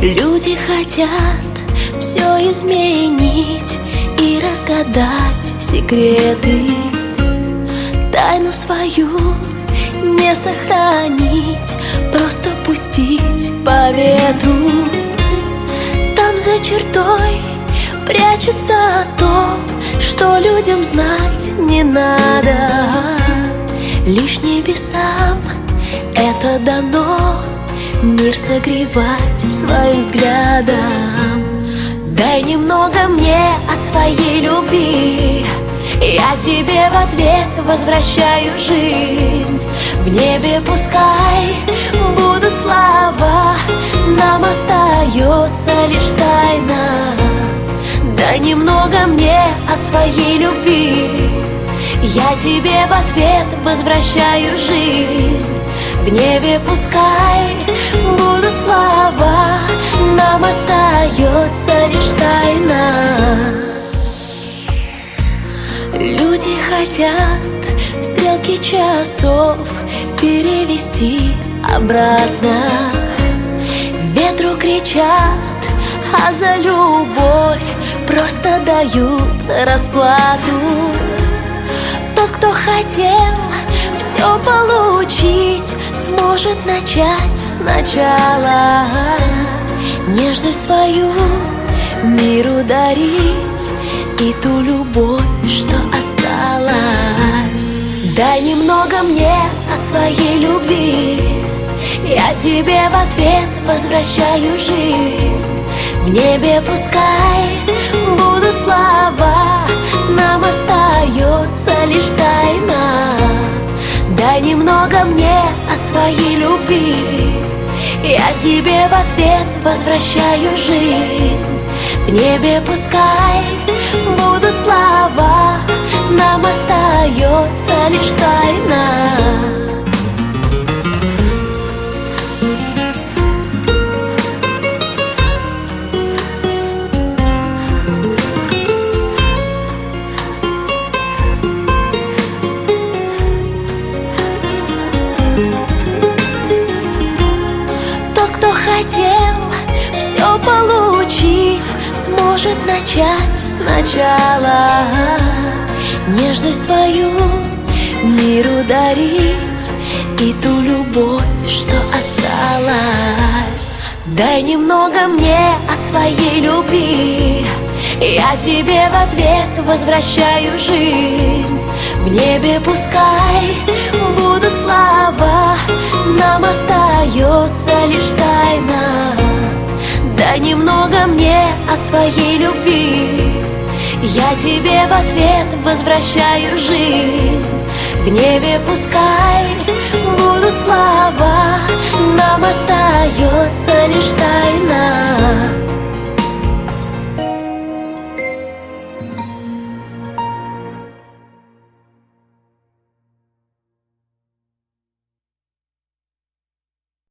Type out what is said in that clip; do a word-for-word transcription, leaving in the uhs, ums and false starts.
Люди хотят все изменить и разгадать секреты. Тайну свою не сохранить, просто пустить по ветру. Там за чертой прячется то, что людям знать не надо. Лишь небесам это дано, мир согревать своим взглядом. Дай немного мне от своей любви, я тебе в ответ возвращаю жизнь. В небе пускай будут слова, нам остается лишь тайна. Дай немного мне от своей любви, я тебе в ответ возвращаю жизнь. В небе пускай будут слова, нам остается лишь тайна. Люди хотят стрелки часов перевести обратно. Ветру кричат, а за любовь просто дают расплату. Тот, кто хотел все получить, сможет начать сначала. Нежность свою миру дарить и ту любовь, что осталась. Дай немного мне от своей любви, я тебе в ответ возвращаю жизнь. В небе пускай будут слова, нам остается лишь тайна. Дай немного мне от своей любви, я тебе в ответ возвращаю жизнь. В небе пускай будут слова, нам остается лишь тайна. Тот, кто хотел все получить, сможет начать сначала. Нежность свою миру дарить и ту любовь, что осталась. Дай немного мне от своей любви, я тебе в ответ возвращаю жизнь. В небе пускай будут слова, нам остается лишь тайна. Дай немного мне от своей любви, я тебе в ответ возвращаю жизнь. В небе пускай будут слова, нам остается лишь тайна.